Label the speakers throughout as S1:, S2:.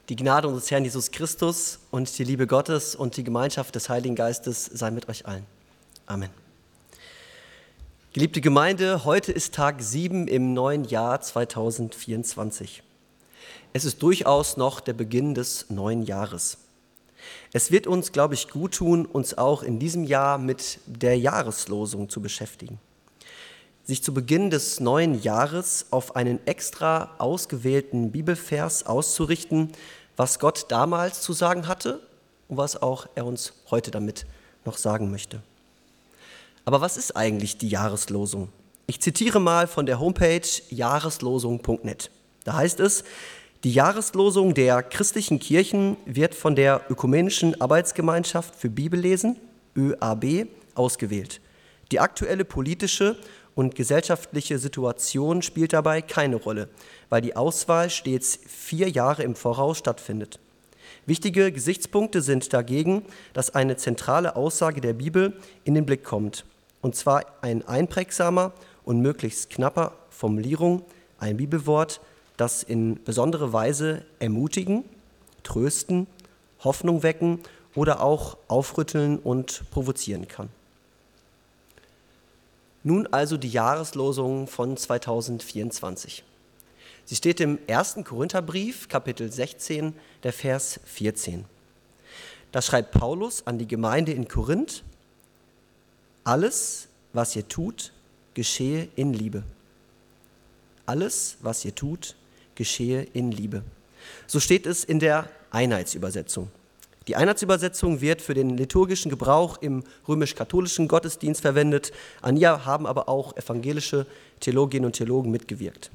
S1: Die Gnade unseres Herrn Jesus Christus und die Liebe Gottes und die Gemeinschaft des Heiligen Geistes sei mit euch allen. Amen. Geliebte Gemeinde, heute ist Tag 7 im neuen Jahr 2024. Es ist durchaus noch der Beginn des neuen Jahres. Es wird uns, glaube ich, gut tun, uns auch in diesem Jahr mit der Jahreslosung zu beschäftigen. Sich zu Beginn des neuen Jahres auf einen extra ausgewählten Bibelvers auszurichten, was Gott damals zu sagen hatte und was auch er uns heute damit noch sagen möchte. Aber was ist eigentlich die Jahreslosung? Ich zitiere mal von der Homepage jahreslosung.net. Da heißt es: Die Jahreslosung der christlichen Kirchen wird von der Ökumenischen Arbeitsgemeinschaft für Bibellesen, ÖAB, ausgewählt. Die aktuelle politische und gesellschaftliche Situation spielt dabei keine Rolle, weil die Auswahl stets 4 Jahre im Voraus stattfindet. Wichtige Gesichtspunkte sind dagegen, dass eine zentrale Aussage der Bibel in den Blick kommt, und zwar ein einprägsamer und möglichst knapper Formulierung, ein Bibelwort, das in besondere Weise ermutigen, trösten, Hoffnung wecken oder auch aufrütteln und provozieren kann. Nun also die Jahreslosung von 2024. Sie steht im 1. Korintherbrief, Kapitel 16, der Vers 14. Da schreibt Paulus an die Gemeinde in Korinth: Alles, was ihr tut, geschehe in Liebe. Alles, was ihr tut, geschehe in Liebe. So steht es in der Einheitsübersetzung. Die Einheitsübersetzung wird für den liturgischen Gebrauch im römisch-katholischen Gottesdienst verwendet. An ihr haben aber auch evangelische Theologinnen und Theologen mitgewirkt.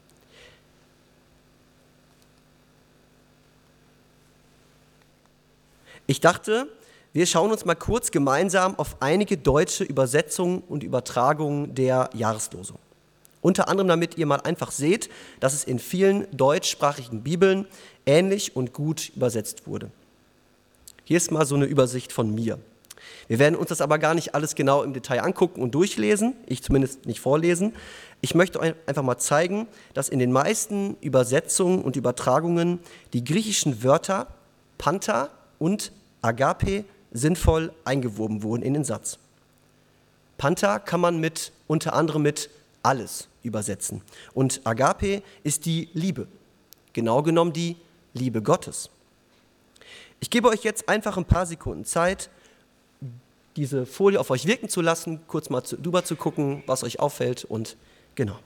S1: Ich dachte, wir schauen uns mal kurz gemeinsam auf einige deutsche Übersetzungen und Übertragungen der Jahreslosung. Unter anderem, damit ihr mal einfach seht, dass es in vielen deutschsprachigen Bibeln ähnlich und gut übersetzt wurde. Hier ist mal so eine Übersicht von mir. Wir werden uns das aber gar nicht alles genau im Detail angucken und durchlesen, ich zumindest nicht vorlesen. Ich möchte einfach mal zeigen, dass in den meisten Übersetzungen und Übertragungen die griechischen Wörter Panta und Agape sinnvoll eingewoben wurden in den Satz. Panta kann man unter anderem mit alles übersetzen. Und Agape ist die Liebe, genau genommen die Liebe Gottes. Ich gebe euch jetzt einfach ein paar Sekunden Zeit, diese Folie auf euch wirken zu lassen, kurz mal drüber zu gucken, was euch auffällt und genau.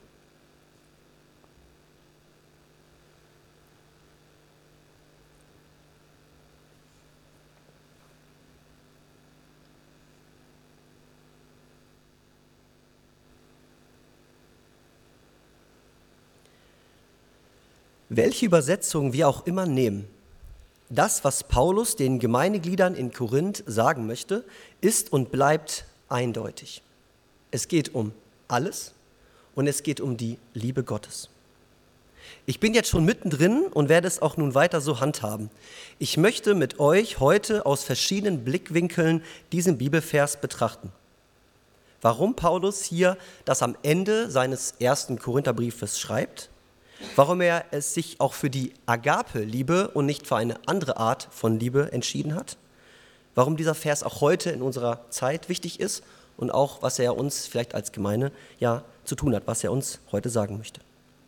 S1: Welche Übersetzung wir auch immer nehmen, das, was Paulus den Gemeindegliedern in Korinth sagen möchte, ist und bleibt eindeutig. Es geht um alles und es geht um die Liebe Gottes. Ich bin jetzt schon mittendrin und werde es auch nun weiter so handhaben. Ich möchte mit euch heute aus verschiedenen Blickwinkeln diesen Bibelvers betrachten. Warum Paulus hier das am Ende seines 1. Korintherbriefes schreibt, warum er es sich auch für die Agape-Liebe und nicht für eine andere Art von Liebe entschieden hat, warum dieser Vers auch heute in unserer Zeit wichtig ist und auch, was er uns vielleicht als Gemeinde ja zu tun hat, was er uns heute sagen möchte.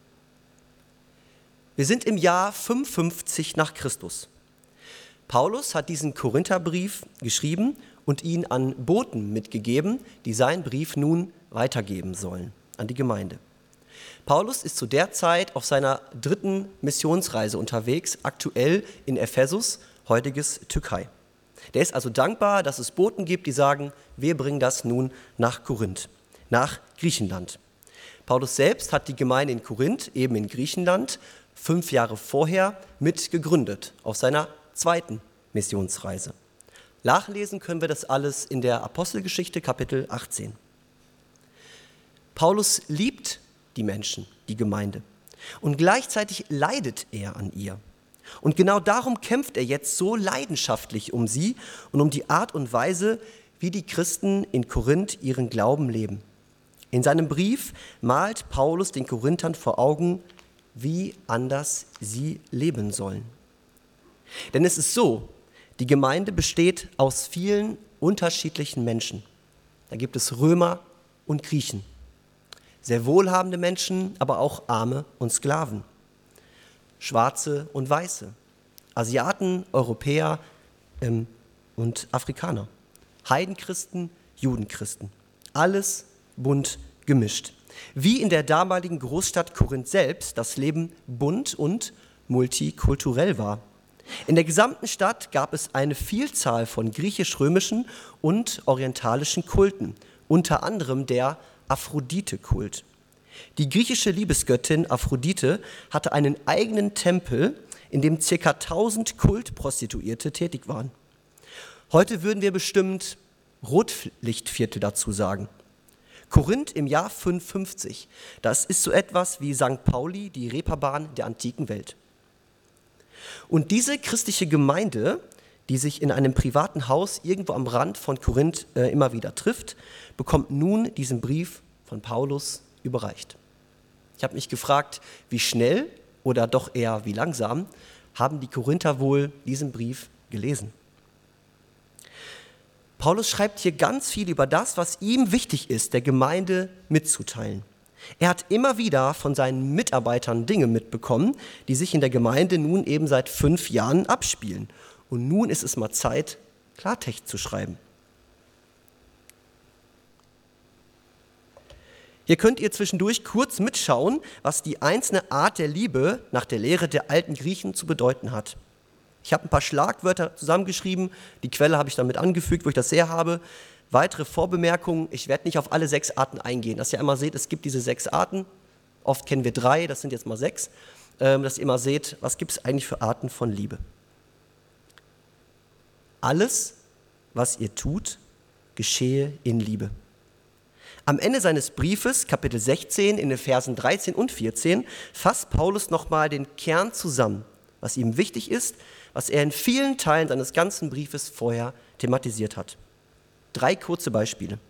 S1: Wir sind im Jahr 55 nach Christus. Paulus hat diesen Korintherbrief geschrieben und ihn an Boten mitgegeben, die seinen Brief nun weitergeben sollen an die Gemeinde. Paulus ist zu der Zeit auf seiner 3. Missionsreise unterwegs, aktuell in Ephesus, heutiges Türkei. Der ist also dankbar, dass es Boten gibt, die sagen, wir bringen das nun nach Korinth, nach Griechenland. Paulus selbst hat die Gemeinde in Korinth, eben in Griechenland, 5 Jahre vorher mit gegründet, auf seiner 2. Missionsreise. Nachlesen können wir das alles in der Apostelgeschichte, Kapitel 18. Paulus liebt die Menschen, die Gemeinde. Und gleichzeitig leidet er an ihr. Und genau darum kämpft er jetzt so leidenschaftlich um sie und um die Art und Weise, wie die Christen in Korinth ihren Glauben leben. In seinem Brief malt Paulus den Korinthern vor Augen, wie anders sie leben sollen. Denn es ist so, die Gemeinde besteht aus vielen unterschiedlichen Menschen. Da gibt es Römer und Griechen, sehr wohlhabende Menschen, aber auch Arme und Sklaven, Schwarze und Weiße, Asiaten, Europäer und Afrikaner, Heidenchristen, Judenchristen, alles bunt gemischt. Wie in der damaligen Großstadt Korinth selbst das Leben bunt und multikulturell war. In der gesamten Stadt gab es eine Vielzahl von griechisch-römischen und orientalischen Kulten, unter anderem der Aphrodite-Kult. Die griechische Liebesgöttin Aphrodite hatte einen eigenen Tempel, in dem ca. 1000 Kultprostituierte tätig waren. Heute würden wir bestimmt Rotlichtviertel dazu sagen. Korinth im Jahr 550, das ist so etwas wie St. Pauli, die Reeperbahn der antiken Welt. Und diese christliche Gemeinde, die sich in einem privaten Haus irgendwo am Rand von Korinth immer wieder trifft, bekommt nun diesen Brief von Paulus überreicht. Ich habe mich gefragt, wie schnell oder doch eher wie langsam haben die Korinther wohl diesen Brief gelesen. Paulus schreibt hier ganz viel über das, was ihm wichtig ist, der Gemeinde mitzuteilen. Er hat immer wieder von seinen Mitarbeitern Dinge mitbekommen, die sich in der Gemeinde nun eben seit 5 Jahren abspielen. Und nun ist es mal Zeit, Klartext zu schreiben. Hier könnt ihr zwischendurch kurz mitschauen, was die einzelne Art der Liebe nach der Lehre der alten Griechen zu bedeuten hat. Ich habe ein paar Schlagwörter zusammengeschrieben, die Quelle habe ich damit angefügt, wo ich das her habe. Weitere Vorbemerkungen, ich werde nicht auf alle 6 Arten eingehen. Dass ihr einmal seht, es gibt diese 6 Arten, oft kennen wir 3, das sind jetzt mal 6. Dass ihr immer seht, was gibt es eigentlich für Arten von Liebe. Alles, was ihr tut, geschehe in Liebe. Am Ende seines Briefes, Kapitel 16, in den Versen 13 und 14, fasst Paulus nochmal den Kern zusammen, was ihm wichtig ist, was er in vielen Teilen seines ganzen Briefes vorher thematisiert hat. 3 kurze Beispiele.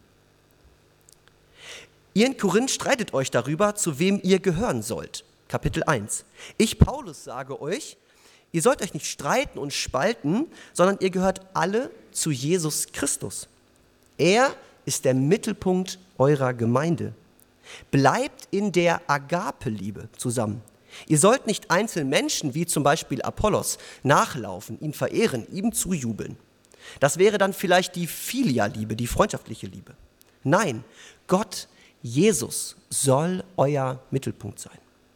S1: Ihr in Korinth streitet euch darüber, zu wem ihr gehören sollt. Kapitel 1. Ich, Paulus, sage euch, ihr sollt euch nicht streiten und spalten, sondern ihr gehört alle zu Jesus Christus. Er ist der Mittelpunkt eurer Gemeinde. Bleibt in der Agape-Liebe zusammen. Ihr sollt nicht einzelnen Menschen, wie zum Beispiel Apollos, nachlaufen, ihn verehren, ihm zujubeln. Das wäre dann vielleicht die Philia-Liebe, die freundschaftliche Liebe. Nein, Gott, Jesus, soll euer Mittelpunkt sein.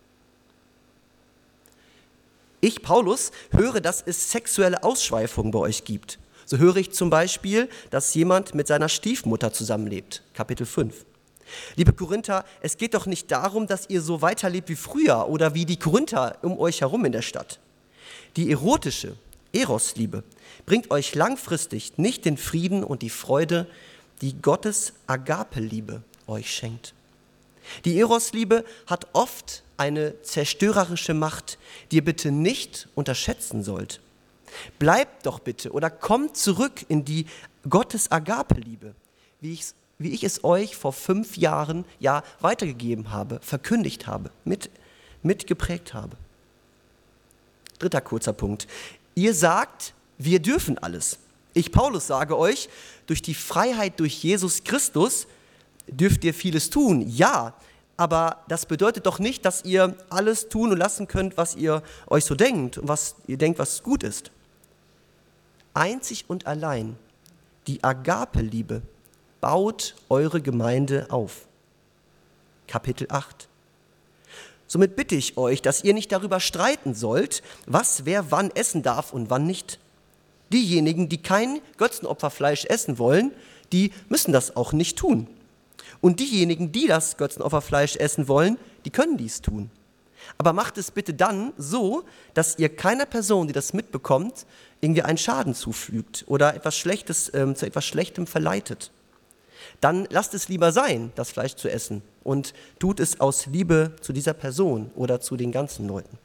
S1: Ich, Paulus, höre, dass es sexuelle Ausschweifungen bei euch gibt. So höre ich zum Beispiel, dass jemand mit seiner Stiefmutter zusammenlebt. Kapitel 5. Liebe Korinther, es geht doch nicht darum, dass ihr so weiterlebt wie früher oder wie die Korinther um euch herum in der Stadt. Die erotische Eros-Liebe bringt euch langfristig nicht den Frieden und die Freude, die Gottes Agape-Liebe euch schenkt. Die Eros-Liebe hat oft eine zerstörerische Macht, die ihr bitte nicht unterschätzen sollt. Bleibt doch bitte oder kommt zurück in die Gottes Agape-Liebe, wie ich es euch vor 5 Jahren weitergegeben habe, verkündigt habe, mitgeprägt habe. 3. kurzer Punkt. Ihr sagt, wir dürfen alles. Ich, Paulus, sage euch, durch die Freiheit durch Jesus Christus dürft ihr vieles tun. Ja, aber das bedeutet doch nicht, dass ihr alles tun und lassen könnt, was ihr euch so denkt und was ihr denkt, was gut ist. Einzig und allein die Agape-Liebe baut eure Gemeinde auf. Kapitel 8. Somit bitte ich euch, dass ihr nicht darüber streiten sollt, was wer wann essen darf und wann nicht. Diejenigen, die kein Götzenopferfleisch essen wollen, die müssen das auch nicht tun. Und diejenigen, die das Götzenopferfleisch essen wollen, die können dies tun. Aber macht es bitte dann so, dass ihr keiner Person, die das mitbekommt, irgendwie einen Schaden zufügt oder etwas Schlechtes, zu etwas Schlechtem verleitet. Dann lasst es lieber sein, das Fleisch zu essen und tut es aus Liebe zu dieser Person oder zu den ganzen Leuten.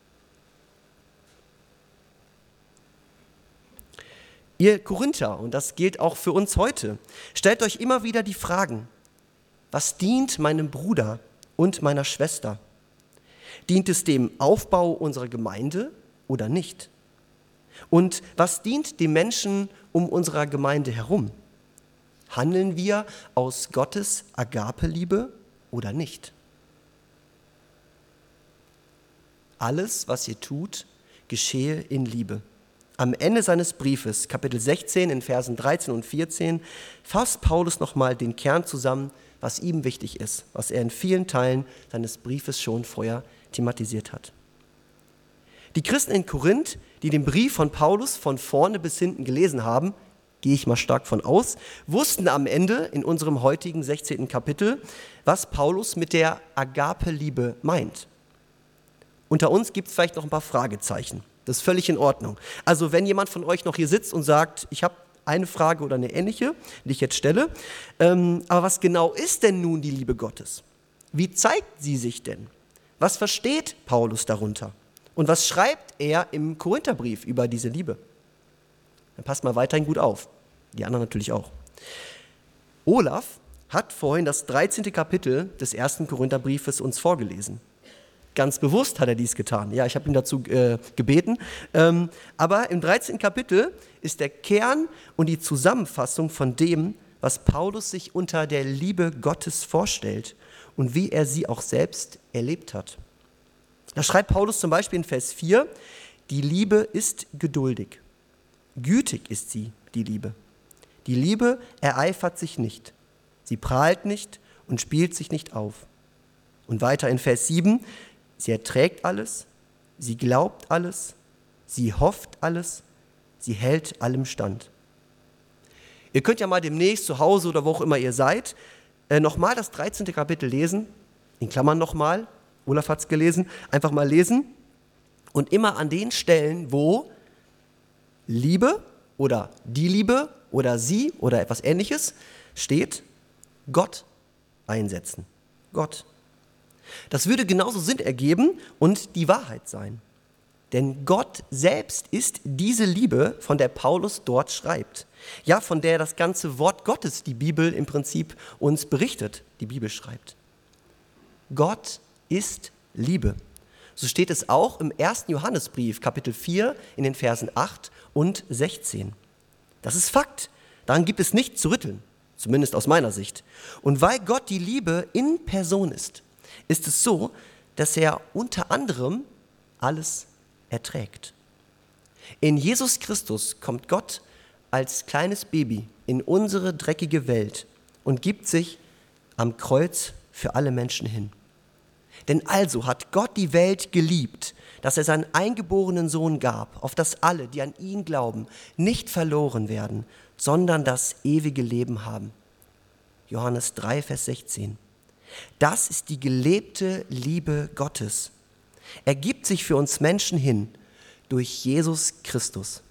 S1: Ihr Korinther, und das gilt auch für uns heute, stellt euch immer wieder die Fragen: Was dient meinem Bruder und meiner Schwester? Dient es dem Aufbau unserer Gemeinde oder nicht? Und was dient den Menschen um unsere Gemeinde herum? Handeln wir aus Gottes Agape-Liebe oder nicht? Alles, was ihr tut, geschehe in Liebe. Am Ende seines Briefes, Kapitel 16, in Versen 13 und 14, fasst Paulus nochmal den Kern zusammen, was ihm wichtig ist, was er in vielen Teilen seines Briefes schon vorher thematisiert hat. Die Christen in Korinth, die den Brief von Paulus von vorne bis hinten gelesen haben, gehe ich mal stark von aus, wussten am Ende in unserem heutigen 16. Kapitel, was Paulus mit der Agape-Liebe meint. Unter uns gibt es vielleicht noch ein paar Fragezeichen. Das ist völlig in Ordnung. Also wenn jemand von euch noch hier sitzt und sagt, ich habe eine Frage oder eine ähnliche, die ich jetzt stelle, aber was genau ist denn nun die Liebe Gottes? Wie zeigt sie sich denn? Was versteht Paulus darunter? Und was schreibt er im Korintherbrief über diese Liebe? Dann passt mal weiterhin gut auf. Die anderen natürlich auch. Olaf hat vorhin das 13. Kapitel des 1. Korintherbriefes uns vorgelesen. Ganz bewusst hat er dies getan. Ja, ich habe ihn dazu gebeten. Aber im 13. Kapitel ist der Kern und die Zusammenfassung von dem, was Paulus sich unter der Liebe Gottes vorstellt und wie er sie auch selbst erlebt hat. Da schreibt Paulus zum Beispiel in Vers 4, die Liebe ist geduldig. Gütig ist sie, die Liebe. Die Liebe ereifert sich nicht. Sie prahlt nicht und spielt sich nicht auf. Und weiter in Vers 7, sie erträgt alles, sie glaubt alles, sie hofft alles, sie hält allem stand. Ihr könnt ja mal demnächst zu Hause oder wo auch immer ihr seid, nochmal das 13. Kapitel lesen, in Klammern nochmal, Olaf hat es gelesen, einfach mal lesen und immer an den Stellen, wo Liebe oder die Liebe oder sie oder etwas Ähnliches steht, Gott einsetzen. Gott. Das würde genauso Sinn ergeben und die Wahrheit sein. Denn Gott selbst ist diese Liebe, von der Paulus dort schreibt. Ja, von der das ganze Wort Gottes, die Bibel im Prinzip uns berichtet, die Bibel schreibt. Gott ist Liebe. So steht es auch im 1. Johannesbrief, Kapitel 4, in den Versen 8 und 16. Das ist Fakt. Daran gibt es nichts zu rütteln, zumindest aus meiner Sicht. Und weil Gott die Liebe in Person ist es so, dass er unter anderem alles erträgt. In Jesus Christus kommt Gott als kleines Baby in unsere dreckige Welt und gibt sich am Kreuz für alle Menschen hin. Denn also hat Gott die Welt geliebt, dass er seinen eingeborenen Sohn gab, auf dass alle, die an ihn glauben, nicht verloren werden, sondern das ewige Leben haben. Johannes 3, Vers 16. Das ist die gelebte Liebe Gottes. Er gibt sich für uns Menschen hin durch Jesus Christus.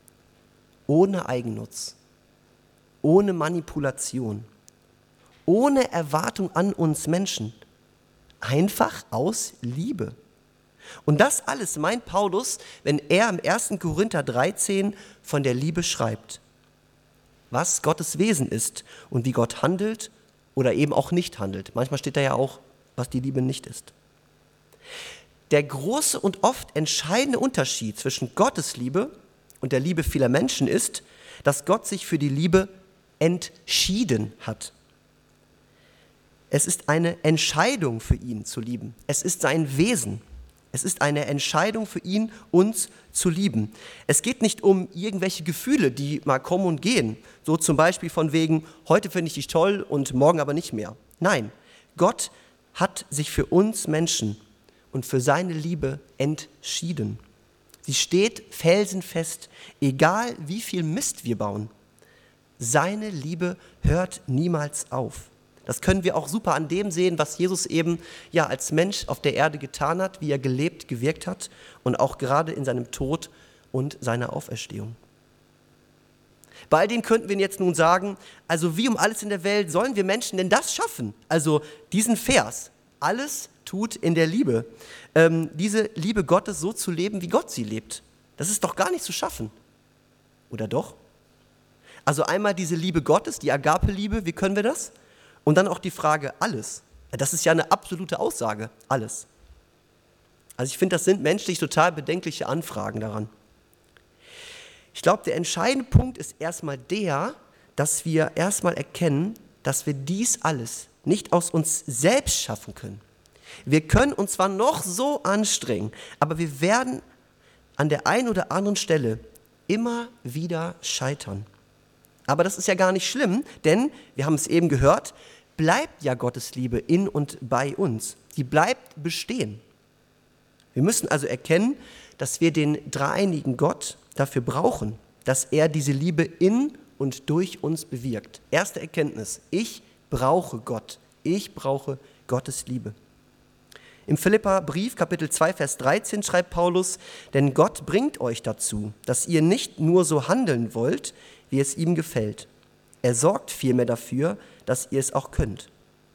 S1: Ohne Eigennutz, ohne Manipulation, ohne Erwartung an uns Menschen. Einfach aus Liebe. Und das alles meint Paulus, wenn er im 1. Korinther 13 von der Liebe schreibt. Was Gottes Wesen ist und wie Gott handelt oder eben auch nicht handelt. Manchmal steht da ja auch, was die Liebe nicht ist. Der große und oft entscheidende Unterschied zwischen Gottes Liebe und der Liebe vieler Menschen ist, dass Gott sich für die Liebe entschieden hat. Es ist eine Entscheidung für ihn zu lieben. Es ist sein Wesen. Es ist eine Entscheidung für ihn, uns zu lieben. Es geht nicht um irgendwelche Gefühle, die mal kommen und gehen. So zum Beispiel von wegen, heute finde ich dich toll und morgen aber nicht mehr. Nein, Gott hat sich für uns Menschen und für seine Liebe entschieden. Sie steht felsenfest, egal wie viel Mist wir bauen. Seine Liebe hört niemals auf. Das können wir auch super an dem sehen, was Jesus eben ja als Mensch auf der Erde getan hat, wie er gelebt, gewirkt hat und auch gerade in seinem Tod und seiner Auferstehung. Bei all dem könnten wir jetzt nun sagen, also wie um alles in der Welt sollen wir Menschen denn das schaffen? Also diesen Vers, alles tut in der Liebe, diese Liebe Gottes so zu leben, wie Gott sie lebt. Das ist doch gar nicht zu schaffen. Oder doch? Also einmal diese Liebe Gottes, die Agape-Liebe, wie können wir das? Und dann auch die Frage, alles. Das ist ja eine absolute Aussage, alles. Also ich finde, das sind menschlich total bedenkliche Anfragen daran. Ich glaube, der entscheidende Punkt ist erstmal dass wir erstmal erkennen, dass wir dies alles nicht aus uns selbst schaffen können. Wir können uns zwar noch so anstrengen, aber wir werden an der einen oder anderen Stelle immer wieder scheitern. Aber das ist ja gar nicht schlimm, denn, wir haben es eben gehört, bleibt ja Gottes Liebe in und bei uns. Die bleibt bestehen. Wir müssen also erkennen, dass wir den dreieinigen Gott dafür brauchen, dass er diese Liebe in und durch uns bewirkt. Erste Erkenntnis: Ich brauche Gott. Ich brauche Gottes Liebe. Im Philipperbrief, Kapitel 2, Vers 13 schreibt Paulus: Denn Gott bringt euch dazu, dass ihr nicht nur so handeln wollt, wie es ihm gefällt. Er sorgt vielmehr dafür, dass ihr es auch könnt.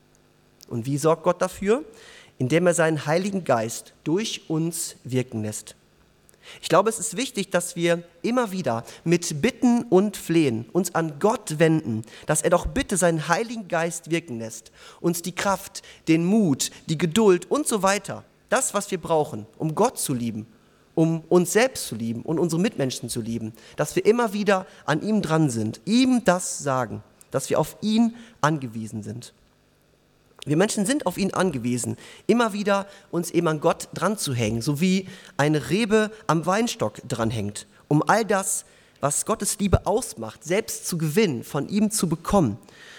S1: Und wie sorgt Gott dafür? Indem er seinen Heiligen Geist durch uns wirken lässt. Ich glaube, es ist wichtig, dass wir immer wieder mit Bitten und Flehen uns an Gott wenden, dass er doch bitte seinen Heiligen Geist wirken lässt, uns die Kraft, den Mut, die Geduld und so weiter, das, was wir brauchen, um Gott zu lieben, um uns selbst zu lieben und unsere Mitmenschen zu lieben, dass wir immer wieder an ihm dran sind, ihm das sagen, dass wir auf ihn angewiesen sind. Wir Menschen sind auf ihn angewiesen, immer wieder uns eben an Gott dran zu hängen, so wie eine Rebe am Weinstock dranhängt, um all das, was Gottes Liebe ausmacht, selbst zu gewinnen, von ihm zu bekommen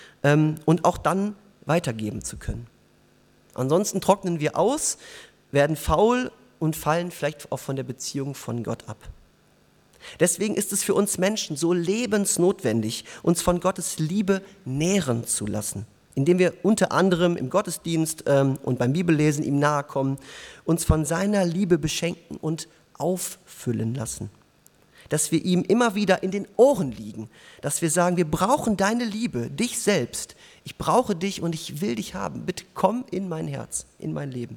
S1: und auch dann weitergeben zu können. Ansonsten trocknen wir aus, werden faul und fallen vielleicht auch von der Beziehung von Gott ab. Deswegen ist es für uns Menschen so lebensnotwendig, uns von Gottes Liebe nähren zu lassen, indem wir unter anderem im Gottesdienst und beim Bibellesen ihm nahe kommen, uns von seiner Liebe beschenken und auffüllen lassen. Dass wir ihm immer wieder in den Ohren liegen, dass wir sagen, wir brauchen deine Liebe, dich selbst. Ich brauche dich und ich will dich haben. Bitte komm in mein Herz, in mein Leben.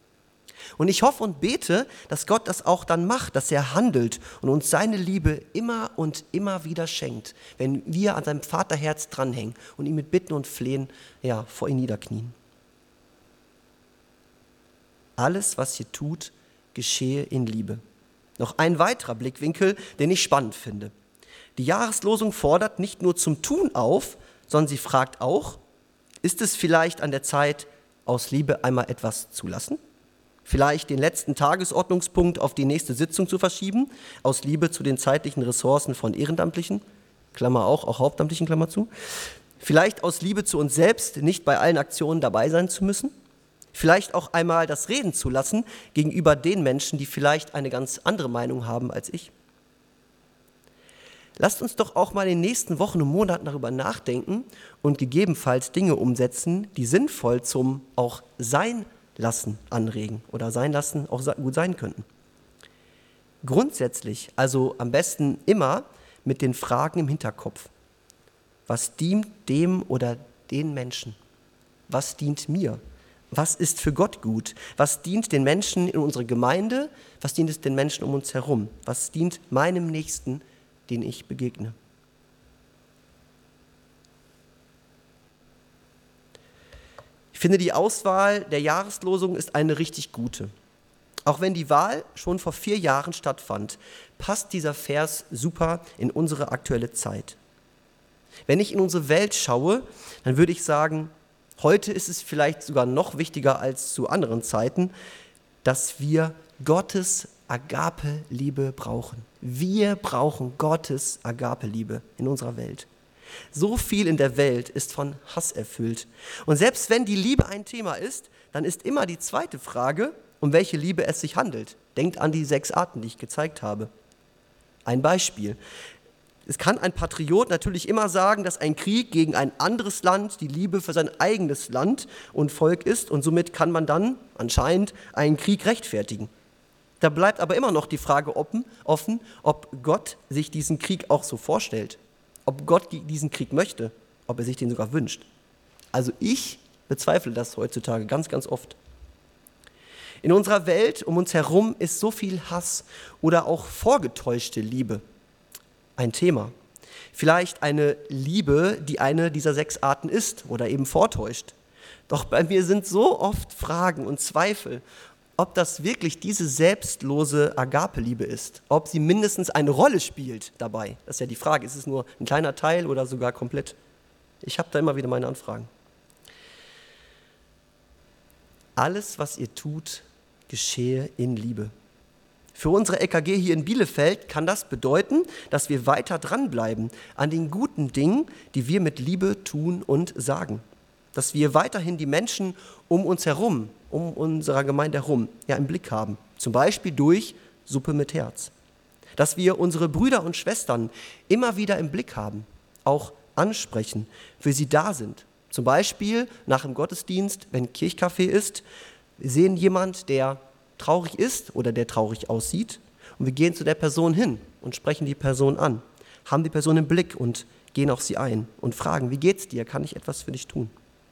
S1: Und ich hoffe und bete, dass Gott das auch dann macht, dass er handelt und uns seine Liebe immer und immer wieder schenkt, wenn wir an seinem Vaterherz dranhängen und ihn mit Bitten und Flehen vor ihn niederknien. Alles, was ihr tut, geschehe in Liebe. Noch ein weiterer Blickwinkel, den ich spannend finde. Die Jahreslosung fordert nicht nur zum Tun auf, sondern sie fragt auch: Ist es vielleicht an der Zeit, aus Liebe einmal etwas zu lassen? Vielleicht den letzten Tagesordnungspunkt auf die nächste Sitzung zu verschieben, aus Liebe zu den zeitlichen Ressourcen von Ehrenamtlichen, Klammer auch Hauptamtlichen, Klammer zu. Vielleicht aus Liebe zu uns selbst, nicht bei allen Aktionen dabei sein zu müssen. Vielleicht auch einmal das Reden zu lassen gegenüber den Menschen, die vielleicht eine ganz andere Meinung haben als ich. Lasst uns doch auch mal in den nächsten Wochen und Monaten darüber nachdenken und gegebenenfalls Dinge umsetzen, die sinnvoll zum auch Sein lassen anregen oder sein lassen auch gut sein könnten. Grundsätzlich, also am besten immer mit den Fragen im Hinterkopf. Was dient dem oder den Menschen? Was dient mir? Was ist für Gott gut? Was dient den Menschen in unserer Gemeinde? Was dient es den Menschen um uns herum? Was dient meinem Nächsten, den ich begegne? Ich finde, die Auswahl der Jahreslosung ist eine richtig gute. Auch wenn die Wahl schon vor 4 Jahren stattfand, passt dieser Vers super in unsere aktuelle Zeit. Wenn ich in unsere Welt schaue, dann würde ich sagen, heute ist es vielleicht sogar noch wichtiger als zu anderen Zeiten, dass wir Gottes Agape-Liebe brauchen. Wir brauchen Gottes Agape-Liebe in unserer Welt. So viel in der Welt ist von Hass erfüllt. Und selbst wenn die Liebe ein Thema ist, dann ist immer die zweite Frage, um welche Liebe es sich handelt. Denkt an die 6 Arten, die ich gezeigt habe. Ein Beispiel. Es kann ein Patriot natürlich immer sagen, dass ein Krieg gegen ein anderes Land die Liebe für sein eigenes Land und Volk ist und somit kann man dann anscheinend einen Krieg rechtfertigen. Da bleibt aber immer noch die Frage offen, ob Gott sich diesen Krieg auch so vorstellt. Ob Gott diesen Krieg möchte, ob er sich den sogar wünscht. Also ich bezweifle das heutzutage ganz, ganz oft. In unserer Welt um uns herum ist so viel Hass oder auch vorgetäuschte Liebe ein Thema. Vielleicht eine Liebe, die eine dieser 6 Arten ist oder eben vortäuscht. Doch bei mir sind so oft Fragen und Zweifel ob das wirklich diese selbstlose Agape-Liebe ist, ob sie mindestens eine Rolle spielt dabei. Das ist ja die Frage, ist es nur ein kleiner Teil oder sogar komplett? Ich habe da immer wieder meine Anfragen. Alles, was ihr tut, geschehe in Liebe. Für unsere EKG hier in Bielefeld kann das bedeuten, dass wir weiter dranbleiben an den guten Dingen, die wir mit Liebe tun und sagen. Dass wir weiterhin die Menschen um uns herum, um unsere Gemeinde herum, im Blick haben. Zum Beispiel durch Suppe mit Herz. Dass wir unsere Brüder und Schwestern immer wieder im Blick haben, auch ansprechen, für sie da sind. Zum Beispiel nach dem Gottesdienst, wenn Kirchkaffee ist, wir sehen jemand, der traurig ist oder der traurig aussieht und wir gehen zu der Person hin und sprechen die Person an, haben die Person im Blick und gehen auf sie ein und fragen, wie geht's dir, kann ich etwas für dich tun?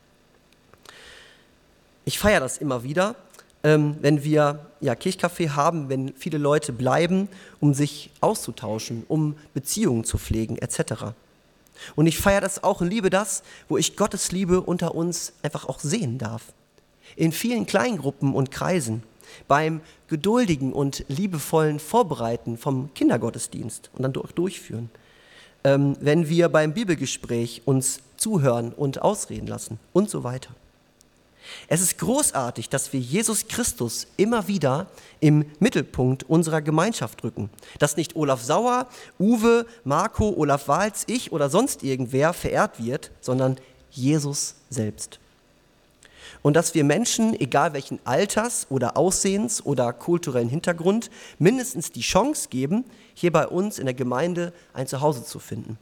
S1: Ich feiere das immer wieder, wenn wir Kirchkaffee haben, wenn viele Leute bleiben, um sich auszutauschen, um Beziehungen zu pflegen etc. Und ich feiere das auch und liebe das, wo ich Gottes Liebe unter uns einfach auch sehen darf. In vielen Kleingruppen und Kreisen, beim geduldigen und liebevollen Vorbereiten vom Kindergottesdienst und dann durchführen. Wenn wir beim Bibelgespräch uns zuhören und ausreden lassen und so weiter. Es ist großartig, dass wir Jesus Christus immer wieder im Mittelpunkt unserer Gemeinschaft rücken. Dass nicht Olaf Sauer, Uwe, Marco, Olaf Wahls, ich oder sonst irgendwer verehrt wird, sondern Jesus selbst. Und dass wir Menschen, egal welchen Alters oder Aussehens oder kulturellen Hintergrund, mindestens die Chance geben, hier bei uns in der Gemeinde ein Zuhause zu finden.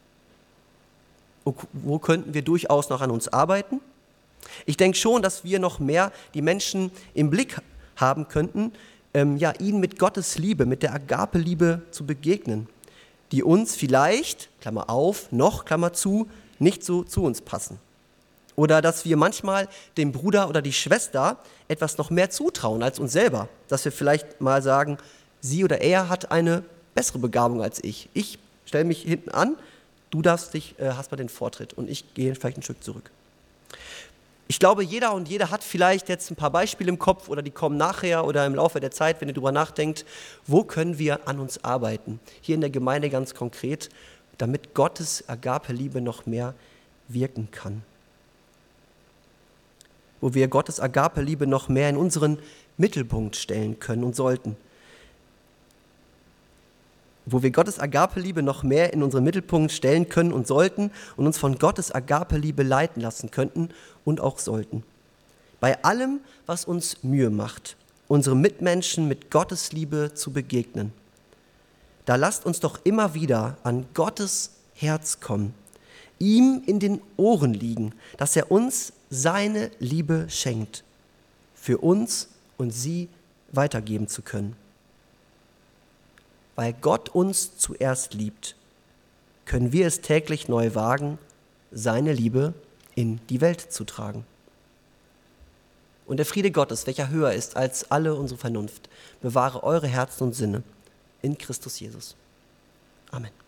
S1: Wo könnten wir durchaus noch an uns arbeiten? Ich denke schon, dass wir noch mehr die Menschen im Blick haben könnten, ihnen mit Gottes Liebe, mit der Agape-Liebe zu begegnen, die uns vielleicht, Klammer auf, noch, Klammer zu, nicht so zu uns passen. Oder dass wir manchmal dem Bruder oder die Schwester etwas noch mehr zutrauen als uns selber. Dass wir vielleicht mal sagen, sie oder er hat eine bessere Begabung als ich. Ich stelle mich hinten an, du hast mal den Vortritt und ich gehe vielleicht ein Stück zurück. Ich glaube, jeder und jede hat vielleicht jetzt ein paar Beispiele im Kopf oder die kommen nachher oder im Laufe der Zeit, wenn ihr darüber nachdenkt, wo können wir an uns arbeiten? Hier in der Gemeinde ganz konkret, damit Gottes Agape-Liebe noch mehr wirken kann. Wo wir Gottes Agape-Liebe noch mehr in unseren Mittelpunkt stellen können und sollten. Wo wir Gottes Agape-Liebe noch mehr in unseren Mittelpunkt stellen können und sollten und uns von Gottes Agape-Liebe leiten lassen könnten und auch sollten. Bei allem, was uns Mühe macht, unsere Mitmenschen mit Gottes Liebe zu begegnen, da lasst uns doch immer wieder an Gottes Herz kommen, ihm in den Ohren liegen, dass er uns seine Liebe schenkt, für uns und sie weitergeben zu können. Weil Gott uns zuerst liebt, können wir es täglich neu wagen, seine Liebe in die Welt zu tragen. Und der Friede Gottes, welcher höher ist als alle unsere Vernunft, bewahre eure Herzen und Sinne in Christus Jesus. Amen.